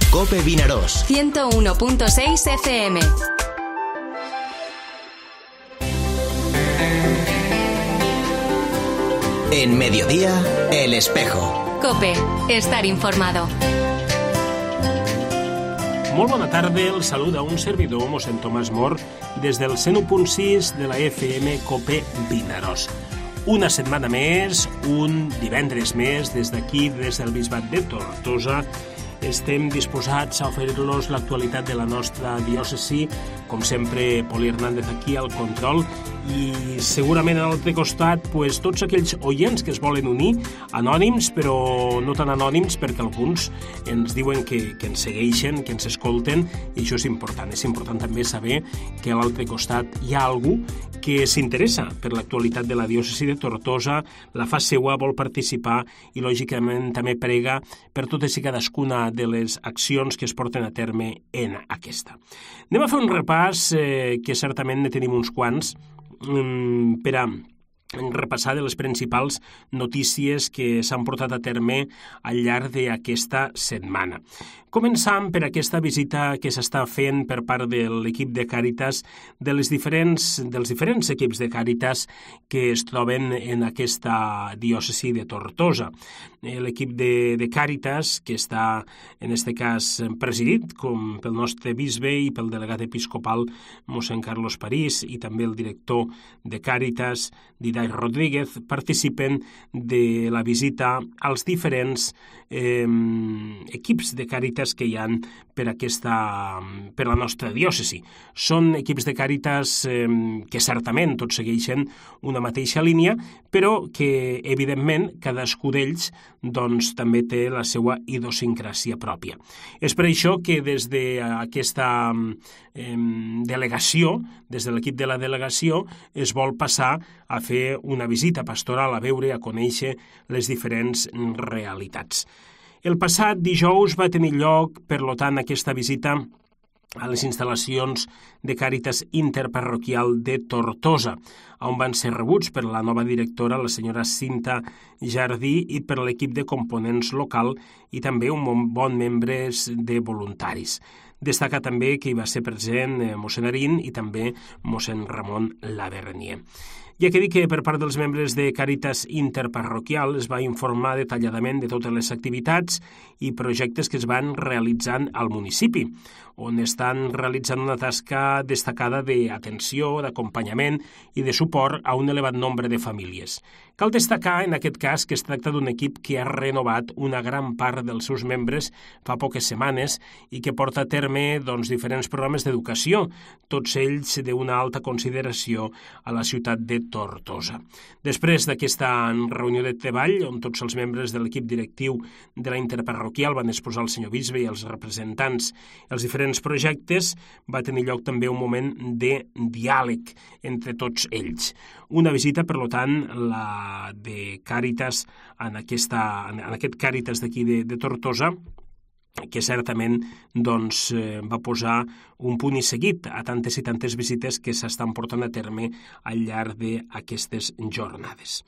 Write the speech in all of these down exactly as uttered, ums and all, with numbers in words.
Cope Vinaròs. ciento uno punto seis F M. En Mediodía, El Espejo. Cope, estar informado. Molt bona tarda, el saluda un servidor, mossèn Tomàs Mor, des del cent u punt sis de la F M Cope Vinaròs. Una setmana més, un divendres més, des d'aquí, des del Bisbat de Tortosa, estem disposats a oferir-los l'actualitat de la nostra diòcesi, com sempre, Poli Hernández aquí al control, i segurament a l'altre costat pues, tots aquells oients que es volen unir, anònims, però no tan anònims, perquè alguns ens diuen que, que ens segueixen, que ens escolten, i això és important. És important també saber que a l'altre costat hi ha algú que s'interessa per l'actualitat de la diòcesi de Tortosa, la fa seua, vol participar i, lògicament, també prega per totes i cadascuna de les accions que es porten a terme en aquesta. Anem a fer un repàs, eh, que certament ne tenim uns quants, per a repassar de les principals notícies que s'han portat a terme al llarg d'aquesta setmana. Començant per aquesta visita que s'està fent per part de l'equip de Càritas, de les diferents, dels diferents equips de Càritas que es troben en aquesta diòcesi de Tortosa. L'equip de, de Càritas, que està en aquest cas presidit com pel nostre bisbe i pel delegat episcopal mossèn Carlos París i també el director de Càritas, Didac Rodríguez, participen de la visita als diferents eh, equips de Càritas que hi ha per, aquesta, per la nostra diòcesi. Són equips de Càritas eh, que certament tots segueixen una mateixa línia, però que, evidentment, cadascú d'ells doncs, també té la seva idiosincràsia pròpia. És per això que des d'aquesta eh, delegació, des de l'equip de la delegació, es vol passar a fer una visita pastoral, a veure, a conèixer les diferents realitats. El passat dijous va tenir lloc, per tant, aquesta visita a les instal·lacions de Càritas Interparroquial de Tortosa, on van ser rebuts per la nova directora, la senyora Cinta Jardí, i per l'equip de components local i també un bon membre de voluntaris. Destaca també que hi va ser present mossèn Arín i també mossèn Ramon Lavernier. Ja que dic que per part dels membres de Càritas Interparroquial es va informar detalladament de totes les activitats i projectes que es van realitzant al municipi, on estan realitzant una tasca destacada d'atenció, d'acompanyament i de suport a un elevat nombre de famílies. Cal destacar, en aquest cas, que es tracta d'un equip que ha renovat una gran part dels seus membres fa poques setmanes i que porta a terme doncs, diferents programes d'educació, tots ells d'una alta consideració a la ciutat de Tortosa. Després d'aquesta reunió de treball, on tots els membres de l'equip directiu de la Interparroquial van exposar al senyor bisbe i els representants els diferents projectes, va tenir lloc també un moment de diàleg entre tots ells. Una visita, per tant, la de Càritas en, aquesta, en aquest Càritas d'aquí de, de Tortosa, que certament doncs, eh, va posar un punt i seguit a tantes i tantes visites que s'estan portant a terme al llarg d'aquestes jornades.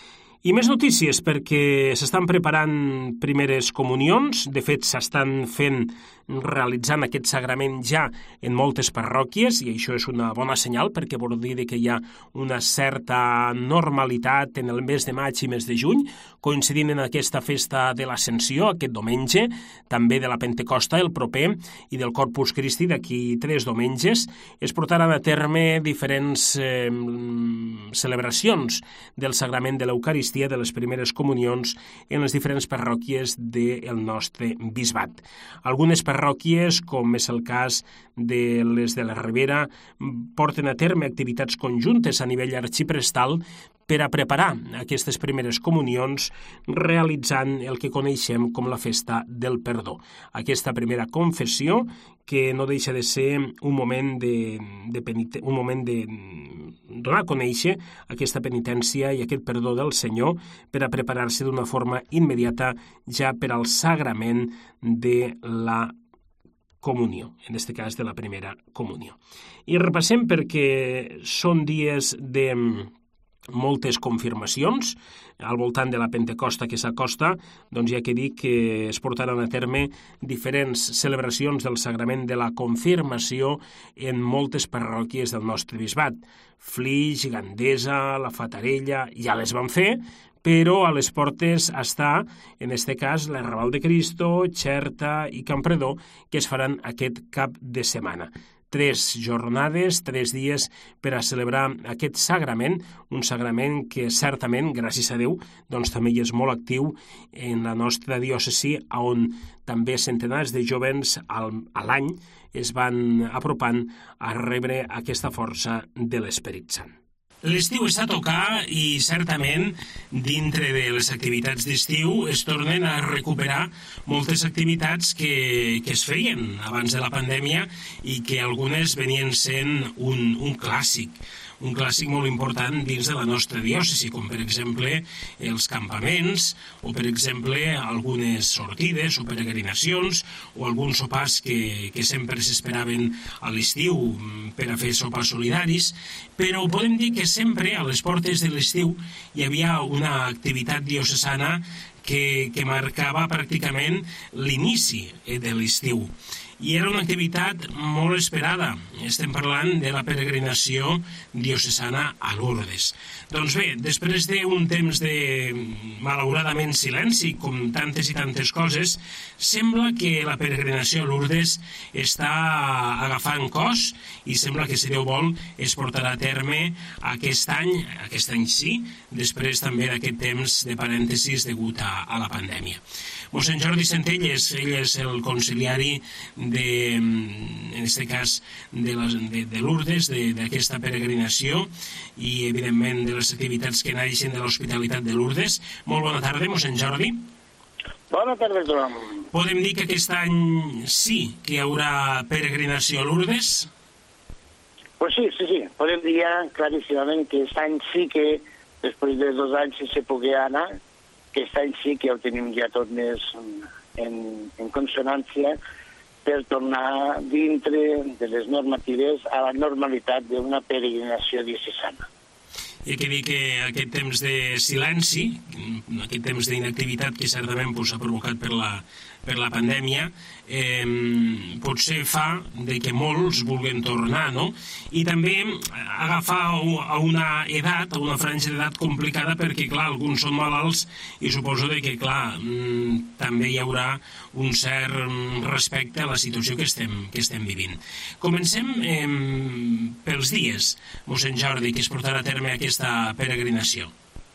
I més notícies, perquè s'estan preparant primeres comunions, de fet s'estan fent, realitzant aquest sagrament ja en moltes parròquies, i això és una bona senyal perquè vol dir que hi ha una certa normalitat en el mes de maig i mes de juny, coincidint en aquesta festa de l'Ascensió, aquest diumenge, també de la Pentecosta, el proper, i del Corpus Christi d'aquí tres diumenges, es portaran a terme diferents eh, celebracions del sagrament de l'Eucaristia, de les primeres comunions en les diferents parròquies del nostre bisbat. Algunes parròquies, com és el cas de les de la Ribera, porten a terme activitats conjuntes a nivell arxiprestal per a preparar aquestes primeres comunions realitzant el que coneixem com la festa del perdó. Aquesta primera confessió que no deixa de ser un moment de, de, penite, un moment de donar a conèixer aquesta penitència i aquest perdó del Senyor per a preparar-se d'una forma immediata ja per al sagrament de la comunió, en aquest cas de la primera comunió. I repassem perquè són dies de moltes confirmacions al voltant de la Pentecosta que s'acosta, doncs ja que dic que es portaran a terme diferents celebracions del sagrament de la confirmació en moltes parròquies del nostre bisbat. Flix, Gandesa, la Fatarella, ja les van fer, però a les portes està, en este cas, l'Arrabal de Cristo, Xerta i Campredó, que es faran aquest cap de setmana. Tres jornades, tres dies per a celebrar aquest sagrament, un sagrament que certament, gràcies a Déu, doncs també hi és molt actiu en la nostra diòcesi, on també centenars de jovens al, a l'any es van apropant a rebre aquesta força de l'Esperit Sant. L'estiu està a tocar i certament dintre de les activitats d'estiu es tornen a recuperar moltes activitats que, que es feien abans de la pandèmia i que algunes venien sent un, un clàssic. Un clàssic molt important dins de la nostra diòcesi, com per exemple els campaments, o per exemple algunes sortides o peregrinacions, o alguns sopars que, que sempre s'esperaven a l'estiu per a fer sopars solidaris, però podem dir que sempre a les portes de l'estiu hi havia una activitat diocesana que, que marcava pràcticament l'inici de l'estiu. I era una activitat molt esperada. Estem parlant de la peregrinació diocesana a Lourdes. Doncs bé, després d'un temps de, malauradament, silenci, com tantes i tantes coses, sembla que la peregrinació a Lourdes està agafant cos i sembla que, si Déu vol, es portarà a terme aquest any, aquest any sí, després també d'aquest temps de parèntesis degut a, a la pandèmia. Mossèn Jordi Centelles, ell és el conciliari de, en aquest cas, de, les, de, de Lourdes, d'aquesta peregrinació i, evidentment, de les activitats que naixen de l'Hospitalitat de Lourdes. Molt bona tarda, mossèn Jordi. Bona tarda a tothom. Podem dir que aquest any sí que hi haurà peregrinació a Lourdes? Pues sí, sí, sí. Podem dir ja claríssimament que aquest any sí que, després de dos anys sense poder anar, que aquest any sí que ho tenim ja tot més en, en consonància per tornar dintre de les normatives a la normalitat d'una peregrinació diocesana. Hi ha que dir que aquest temps de silenci, aquest temps d'inactivitat que certament s'ha provocat per la, per la pandèmia, eh, potser fa de que molts vulguin tornar, no? I també agafar a una edat, a una franja d'edat complicada, perquè, clar, alguns són malalts i suposo de que, clar, també hi haurà un cert respecte a la situació que estem, que estem vivint. Comencem eh, pels dies, mossèn Jordi, que es portarà a terme aquesta peregrinació.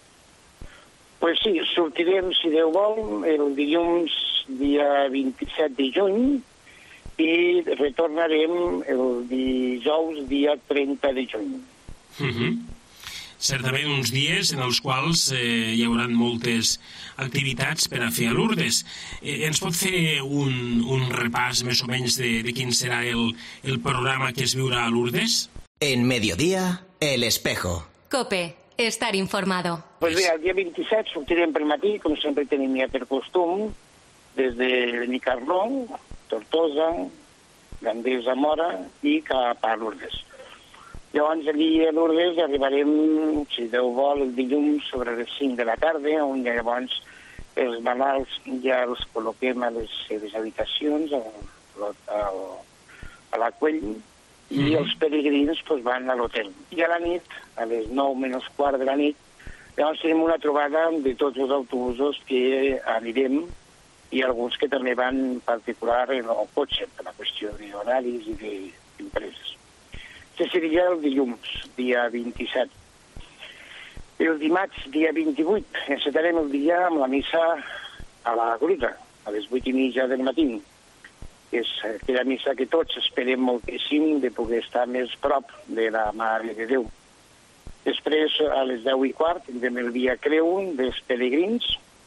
Pues sí, sortirem, si Déu vol, el dilluns dia vint-i-set de juny i retornarem el dijous dia trenta de juny. Uh-huh. Certament uns dies en els quals eh, hi haurà moltes activitats per a fer a Lourdes. Eh, ens pot fer un, un repàs més o menys de, de quin serà el, el programa que es viurà a Lourdes? En Mediodía, El Espejo. COPE. Estar informado. Pues bé, el dia vint-i-set sortirem per matí, com sempre tenim ja per costum, des de Benicarló, Tortosa, Gandesa, Mora i cap a Lourdes. Llavors, allí a Lourdes arribarem, si Déu vol, el dilluns sobre les cinc de la tarda, on llavors els malalts ja els col·loquem a les seves habitacions, a, a, a la Cuell, i els peregrins pues, van a l'hotel. I a la nit, a les nou menys quart de la nit, llavors tenim una trobada de tots els autobusos que anirem i alguns que també van en particular en el cotxe, per la qüestió d'horaris i d'empreses. Això seria el dilluns, dia vint-i-set. El dimarts, dia vint-i-vuit, encetarem el dia amb la missa a la gruta, a les vuit i mitja del matí. És aquella missa que tots esperem moltíssim de poder estar més prop de la Mare de Déu. Després, a les deu i quart, tindrem el dia creu dels peregrins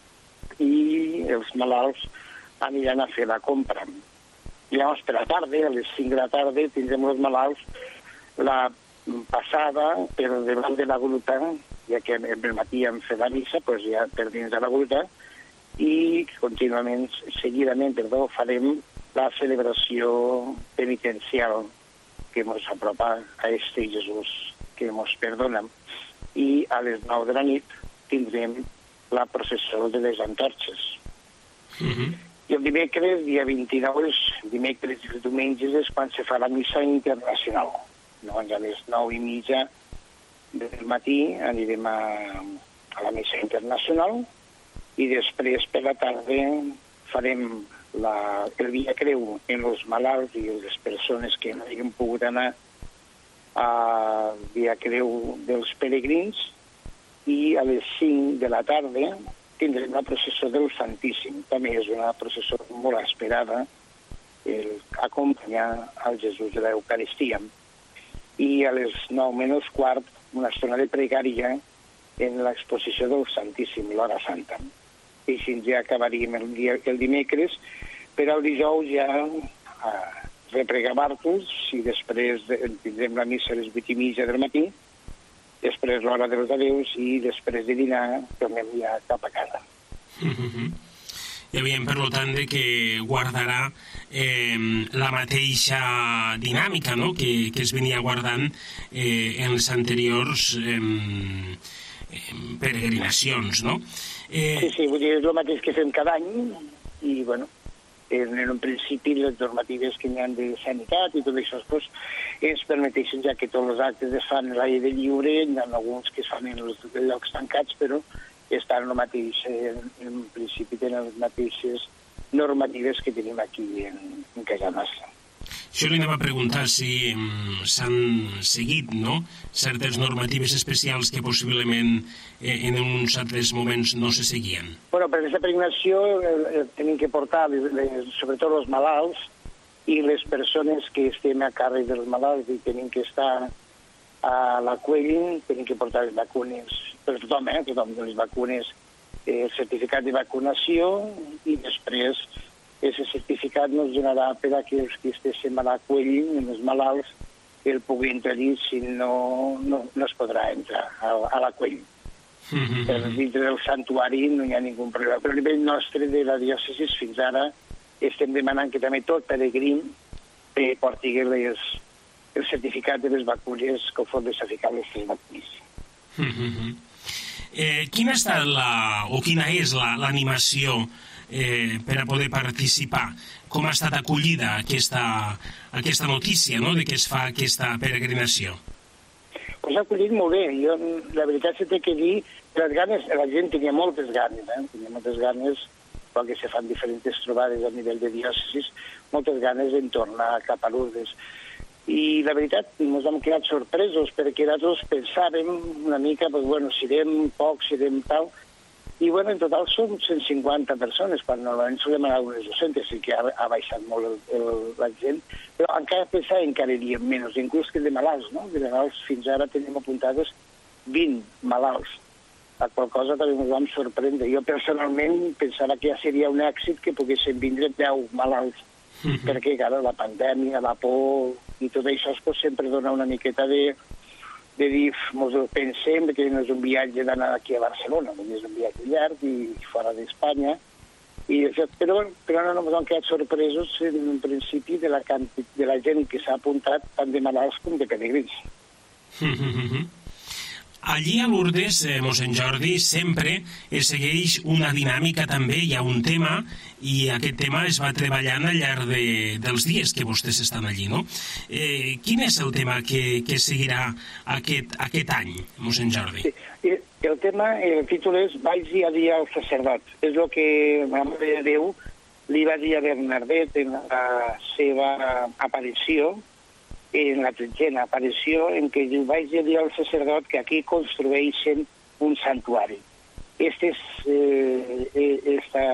i els malalts aniran a fer la compra. I llavors, per la tarda, a les cinc de la tarda, tindrem els malalts la passada per davant de la gruta, ja que el matí hem fet la missa, doncs ja per dins de la gruta, i contínuament, seguidament, perdó, farem la celebració penitencial que ens apropa a este Jesús que ens perdona. i a les nou de la nit tindrem la processó de les antorxes. Uh-huh. I el dimecres, dia vint-i-nou, els dimecres i els diumenges és quan se fa la missa internacional. Llavors, a les nou i mitja del matí anirem a, a la missa internacional i després per la tarda farem la, el Via Creu en els malalts i les persones que no hagin pogut anar a Via Creu dels peregrins, i a les cinc de la tarda tindrem la processó del Santíssim. També és una processó molt esperada, el acompanyar al Jesús de l'Eucaristia. I a les nou menys quart, una estona de pregària en l'exposició del Santíssim, l'hora santa. I així ja acabaríem el, dia, el dimecres, per al dijous ja a repregar Bartels, i després de, tindrem la missa a les vuit i mitja del matí, després l'hora dels adeus, i després de dinar tornem ja cap a casa. Uh-huh. Ja veiem, per tant, que guardarà eh, la mateixa dinàmica, no?, que, que es venia guardant eh, en les anteriors eh, peregrinacions, no? Eh... Sí, sí, vull dir, és el mateix que fem cada any, i, bueno, en, en un principi les normatives que n'hi ha de sanitat i tot això, pues, ens permeteixen, ja que tots els actes es fan a l'aire lliure, hi ha alguns que es fan en els llocs tancats, però estan el mateix, en, en principi tenen les mateixes normatives que tenim aquí en, en casa nostra. Jo li anava a preguntar si um, s'han seguit, no?, certes normatives especials que possiblement eh, en uns altres moments no se seguien. Bueno, per aquesta peregrinació eh, eh, tenim que portar, les, les, sobretot els malalts, i les persones que estem a càrrec dels malalts i tenim que estar a la cuell, tenim que portar les vacunes, per tothom, eh, tothom de les vacunes, eh, el certificat de vacunació, i després aquest certificat ens donarà per a que els que estiguem a la cuell, els malalts, el pugui entrar allí, si no, no, no es podrà entrar a, a la cuell. Mm-hmm. Per dintre del santuari no hi ha ningú problema. Però a nivell nostre de la diòcesi fins ara estem demanant que també tot peregrí eh, porti les, el certificat de les vacunes conforme s'ha ficat les tres vacunes. Mm-hmm. eh, quina ha estat la, o quina és la, l'animació eh, per a poder participar? Com ha estat acollida aquesta, aquesta notícia, no?, de que es fa aquesta peregrinació? Pues s'ha acollit molt bé. Jo, la veritat se té que dir, les ganes, la gent tenia moltes ganes, eh? tenia moltes ganes, perquè se fan diferents trobades a nivell de diòcesis, moltes ganes en tornar cap a Lourdes. I la veritat, ens hem quedat sorpresos, perquè nosaltres pensàvem una mica, pues, bueno, serem pocs, serem tal, i bueno, en total són cent cinquanta persones, quan normalment solem anar unes dues-centes, sí que ha, ha baixat molt el, el, la gent, però encara pensàvem que aniríem menys, inclús que de malalts, no? De malalts fins ara tenim apuntades vint malalts, la qual cosa també ens vam sorprendre. Jo personalment pensava que ja seria un èxit que poguessin vindre deu malalts, mm-hmm. perquè, clar, la pandèmia, la por i tot això pues, sempre dona una miqueta de... de dir, mos pensem que no és un viatge d'anar aquí a Barcelona, és un viatge llarg i fora d'Espanya, i, però, però no ens hem quedat sorpresos en un principi de la, de la gent que s'ha apuntat tant de malalts com de peregrins. Mm-hmm. Allí a Lourdes, eh, mossèn Jordi, sempre es segueix una dinàmica també, hi ha un tema, i aquest tema es va treballant al llarg de, dels dies que vostès estan allí, no? Eh, quin és el tema que, que seguirà aquest, aquest any, mossèn Jordi? Sí, el tema, el títol és Vaig a dir al sacerdot. És el que la Mare de Déu li va dir a Bernardet en la seva aparició, en la tretzena aparició, en què diu, vaig dir al sacerdot que aquí construeixen un santuari. Este és, eh, este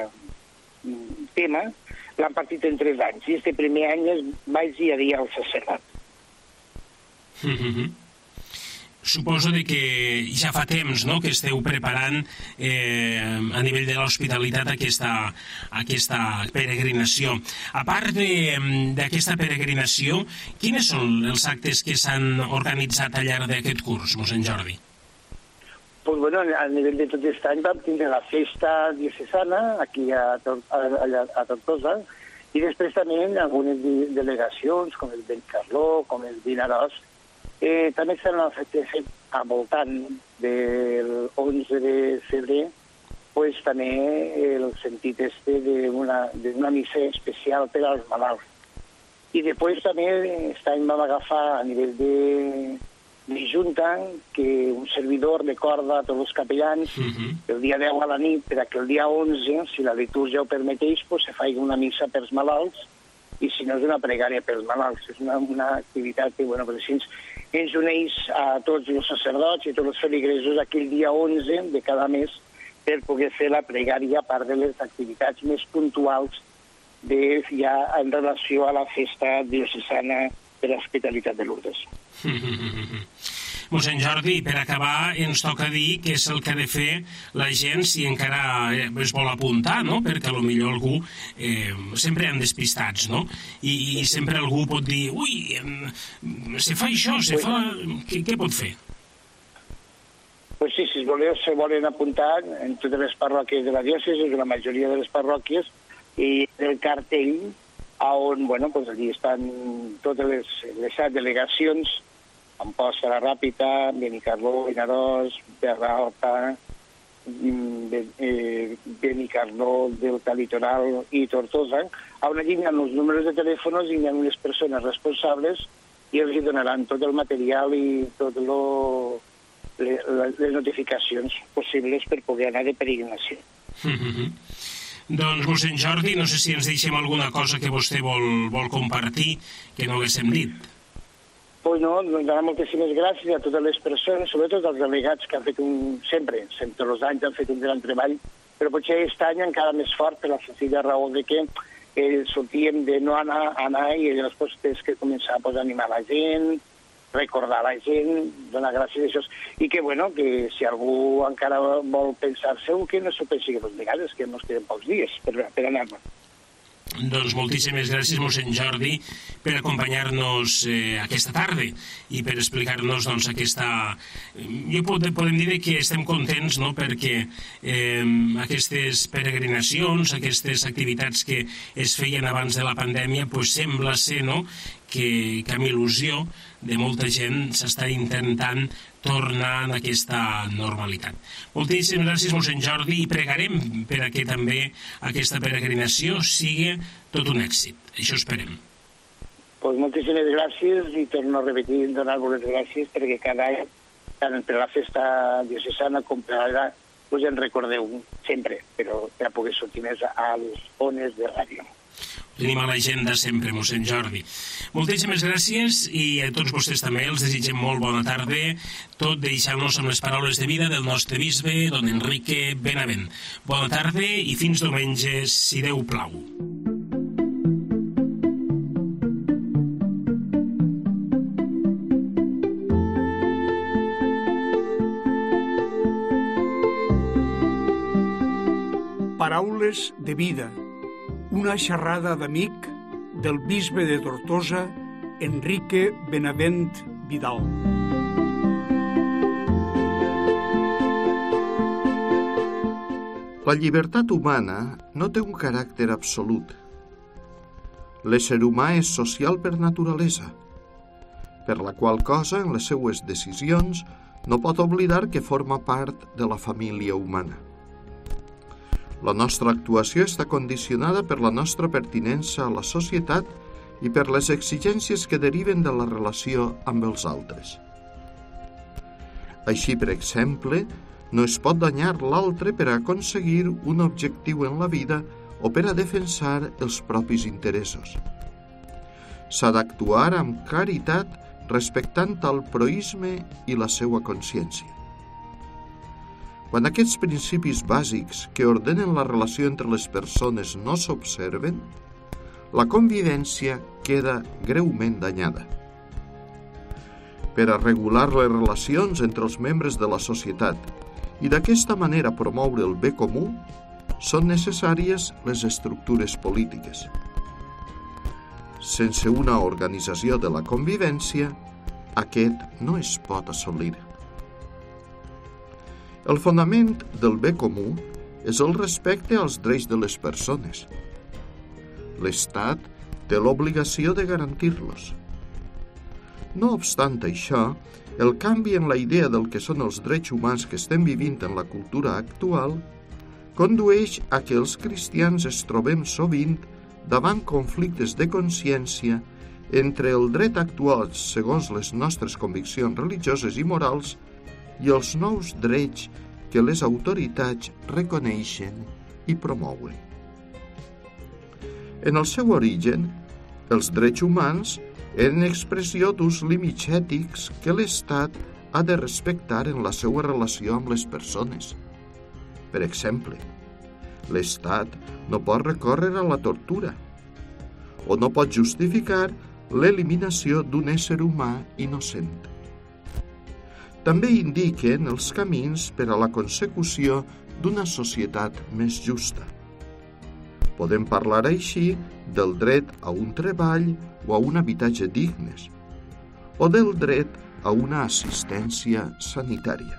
tema l'han partit en tres anys, i este primer any és vaig dir al sacerdot. Mm-hmm. Suposo de que ja fa temps, no?, que esteu preparant eh, a nivell de l'hospitalitat aquesta, aquesta peregrinació. A part d'aquesta peregrinació, quines són els actes que s'han organitzat al llarg d'aquest curs, mossèn Jordi? Pues bueno, a nivell de tot aquest any vam tindre la festa diocesana aquí a, a, a, a Tortosa, i després també algunes delegacions, com el Benicarló, com el Vinaròs. Eh, també s'han fet al voltant del onze de febrer, pues, també el sentit este d'una d'una missa especial per als malalts. I després també aquest any vam agafar a nivell de, de Junta que un servidor recorda a tots els capellans uh-huh. el dia deu a la nit per a que el dia onze, si la litúrgia ho permeteix, pues, se faci una missa pels malalts, i si no és una pregària pels malalts. És una, una activitat que, bueno, per així ens uneix a tots els sacerdots i tots els feligresos aquell dia onze de cada mes per poder fer la pregària a part de les activitats més puntuals de, ja en relació a la festa diocesana de l'Hospitalitat de Lourdes. Mossèn Jordi, per acabar, ens toca dir què és el que ha de fer la gent si encara es vol apuntar, no? Perquè potser algú... Eh, sempre hi ha despistats, no? I, i sempre algú pot dir, ui, se fa això, se fa... Què, què pot fer? Pues sí, si voleu, se volen apuntar en totes les parròquies de la diòcesi, la majoria de les parròquies, i el cartell on, bueno, pues allí estan totes les, les delegacions, Amposta, la Ràpita, Benicarló, Vinaròs, Terra Alta, Benicarló, Delta Litoral i Tortosa, on allí hi ha els números de telèfons i hi ha unes persones responsables i els donaran tot el material i tot lo... les notificacions possibles per poder anar de peregrinació. Mm-hmm. Doncs, mossèn Jordi, no sé si ens deixem alguna cosa que vostè vol, vol compartir, que no haguéssim dit. Pues no, doncs donar moltíssimes gràcies a totes les persones, sobretot als delegats que han fet un... sempre, sempre els anys han fet un gran treball, però potser aquest any encara més fort per la senzilla raó de que eh, sortíem de no anar, anar i llavors pues, tens que començar pues, a animar la gent, recordar la gent, donar gràcies a això, i que, bueno, que si algú encara vol pensar-se, que no s'ho pensi que dos vegades, que ens queden pocs dies per, per anar-ne. Doncs moltíssimes gràcies, mossèn Jordi, per acompanyar-nos eh, aquesta tarda i per explicar-nos doncs, aquesta... Jo pod podem dir que estem contents, no?, perquè eh, aquestes peregrinacions, aquestes activitats que es feien abans de la pandèmia, pues sembla ser, no?, que, que amb il·lusió de molta gent s'està intentant tornar a aquesta normalitat. Moltíssimes gràcies, mossèn Jordi, i pregarem per a que també aquesta peregrinació sigui tot un èxit. Això esperem. Pues moltíssimes gràcies i torno a repetir donar-vos les gràcies perquè cada any, tant per la festa diocesana com per ara, us en recordeu sempre, però per a poder sortir més a les ones de ràdio. Tenim a l'agenda sempre, mossèn Jordi. Moltíssimes gràcies i a tots vostès també els desitgem molt bona tarda, tot deixant-nos amb les paraules de vida del nostre bisbe, don Enrique Benavent. Bona tarda i fins diumenge, si Déu plau. Paraules de vida. Una xerrada d'amic del bisbe de Tortosa, Enrique Benavent Vidal. La llibertat humana no té un caràcter absolut. L'ésser humà és social per naturalesa, per la qual cosa en les seues decisions no pot oblidar que forma part de la família humana. La nostra actuació està condicionada per la nostra pertinença a la societat i per les exigències que deriven de la relació amb els altres. Així, per exemple, no es pot danyar l'altre per a aconseguir un objectiu en la vida o per a defensar els propis interessos. S'ha d'actuar amb claritat respectant el proïsme i la seva consciència. Quan aquests principis bàsics que ordenen la relació entre les persones no s'observen, la convivència queda greument danyada. Per a regular les relacions entre els membres de la societat i d'aquesta manera promoure el bé comú, són necessàries les estructures polítiques. Sense una organització de la convivència, aquest no es pot assolir. El fonament del bé comú és el respecte als drets de les persones. L'Estat té l'obligació de garantir-los. No obstant això, el canvi en la idea del que són els drets humans que estem vivint en la cultura actual condueix a que els cristians es trobem sovint davant conflictes de consciència entre el dret actual segons les nostres conviccions religioses i morals i els nous drets que les autoritats reconeixen i promouen. En el seu origen, els drets humans eren expressió d'uns límits ètics que l'Estat ha de respectar en la seva relació amb les persones. Per exemple, l'Estat no pot recórrer a la tortura o no pot justificar l'eliminació d'un ésser humà innocent. També indiquen els camins per a la consecució d'una societat més justa. Podem parlar així del dret a un treball o a un habitatge dignes, o del dret a una assistència sanitària.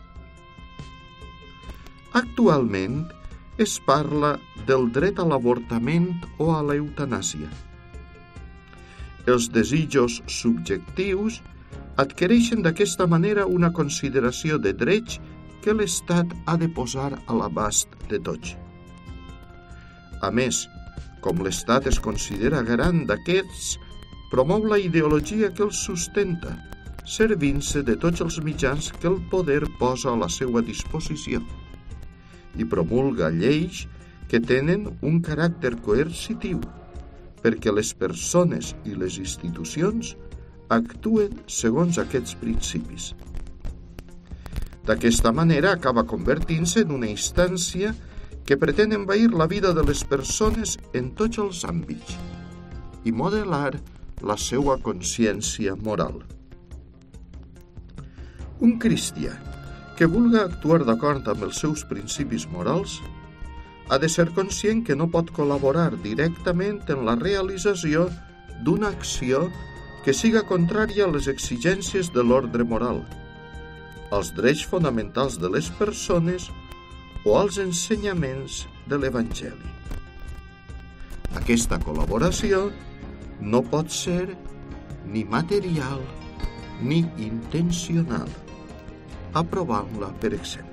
Actualment es parla del dret a l'avortament o a l'eutanàsia. Els desitjos subjectius adquireixen d'aquesta manera una consideració de drets que l'Estat ha de posar a l'abast de tots. A més, com l'Estat es considera garant d'aquests, promou la ideologia que els sustenta, servint-se de tots els mitjans que el poder posa a la seva disposició, i promulga lleis que tenen un caràcter coercitiu, perquè les persones i les institucions actuen segons aquests principis. D'aquesta manera acaba convertint-se en una instància que pretén envair la vida de les persones en tots els àmbits i modelar la seva consciència moral. Un cristià que vulga actuar d'acord amb els seus principis morals ha de ser conscient que no pot col·laborar directament en la realització d'una acció que siga contrària a les exigències de l'ordre moral, als drets fonamentals de les persones o als ensenyaments de l'Evangeli. Aquesta col·laboració no pot ser ni material ni intencional, aprovant-la, per exemple.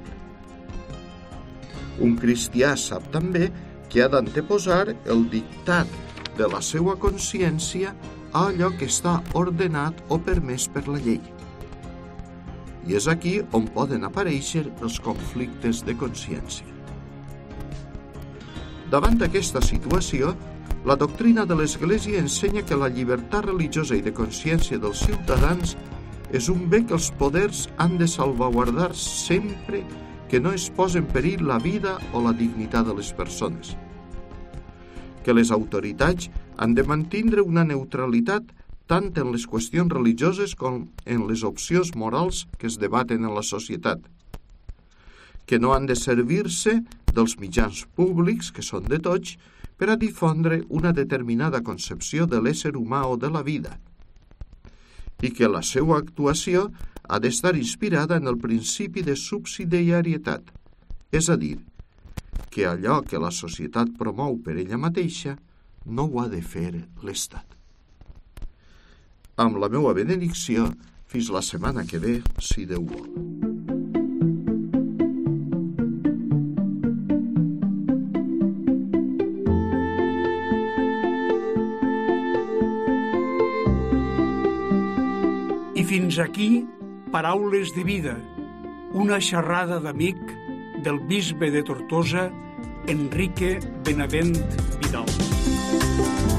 Un cristià sap també que ha d'anteposar el dictat de la seva consciència a allò que està ordenat o permès per la llei. I és aquí on poden aparèixer els conflictes de consciència. Davant d'aquesta situació, la doctrina de l'Església ensenya que la llibertat religiosa i de consciència dels ciutadans és un bé que els poders han de salvaguardar sempre que no es posi en perill la vida o la dignitat de les persones. Que les autoritats han de mantindre una neutralitat tant en les qüestions religioses com en les opcions morals que es debaten en la societat, que no han de servir-se dels mitjans públics, que són de tots, per a difondre una determinada concepció de l'ésser humà o de la vida, i que la seva actuació ha d'estar inspirada en el principi de subsidiarietat, és a dir, que allò que la societat promou per ella mateixa no ho ha de fer l'Estat. Amb la meva benedicció, fins la setmana que ve, si Déu vol. I fins aquí, Paraules de Vida, una xerrada d'amic del bisbe de Tortosa, Enrique Benavent Vidal.